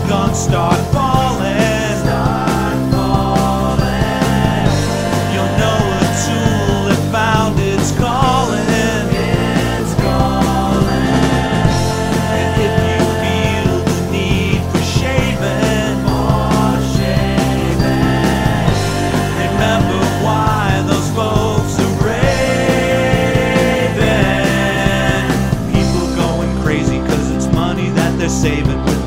guns start falling, you'll know a tool that found its calling. And if you feel the need for shaving, remember why those folks are raving. People going crazy 'cause it's money that they're saving.